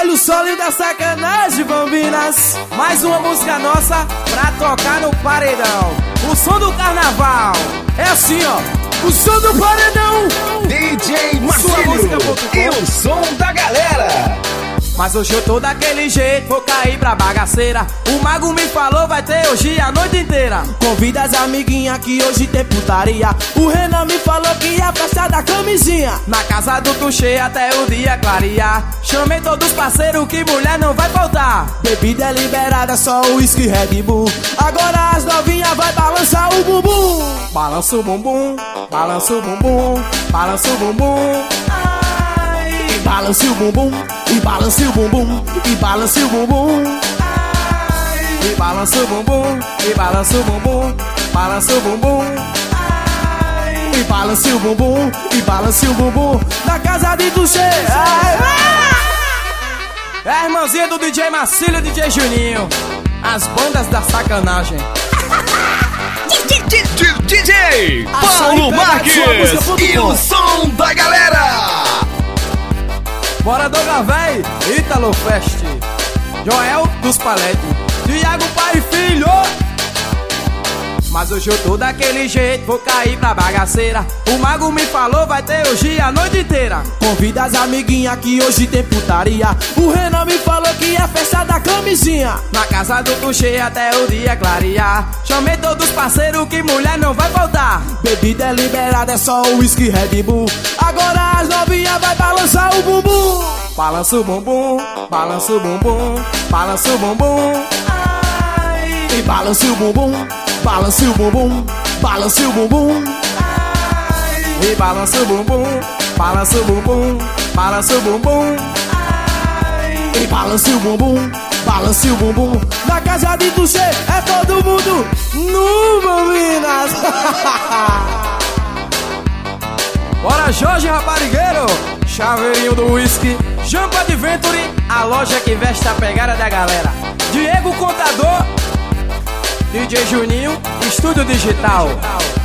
Olha o solinho da sacanagem, bambinas. Mais uma música nossa pra tocar no paredão. O som do carnaval é assim, ó. O som do paredão. DJ Marcílio e o som da galera. Mas hoje eu tô daquele jeito, vou cair pra bagaceira. O mago me falou, vai ter hoje a noite inteira. Convida as amiguinhas que hoje tem putaria. O Renan me falou que ia festa da camisinha. Na casa do Tuxê até o dia clarear. Chamei todos os parceiros que mulher não vai faltar. Bebida é liberada, só uísque Red Bull. Agora as novinhas vai balançar o bumbum. Balança o bumbum, balança o bumbum, balança o bumbum. Balance o bumbum, e balance o bumbum, e balance o bumbum. E balance o bumbum, e balance o bumbum, balance o bumbum. E balance o bumbum, e balance o bumbum. Na casa de Tuxê. É a irmãzinha do DJ Marcílio e DJ Juninho. As bandas da sacanagem. DJ Paulo Marques e o som da galera. Bora Doga Véi, Ítalo Fest, Joel dos Paletes, Thiago pai e filho. Mas hoje eu tô daquele jeito, vou cair pra bagaceira. O mago me falou, vai ter hoje a noite inteira. Convida as amiguinhas que hoje tem putaria. O Renan me falou que é festa da camisinha. Na casa do Tuxê até o dia clarear. Chamei todos os parceiros que mulher não vai faltar. Bebida é liberada, é só uísque Red Bull. Agora as novinhas vai balançar o bumbum. Balança o bumbum, balança o bumbum, balança o bumbum. E balance o bumbum, balance o bumbum, balance o bumbum. E balance o bumbum, balance o bumbum, balance o bumbum. E balance o bumbum, balance o bumbum. Na casa de Tuxê é todo mundo nu, bambinas. Bora Jorge Raparigueiro, chaveirinho do whisky, Jampa Adventure, a loja que veste a pegada da galera. Diego Contador, DJ Juninho, Estúdio Digital.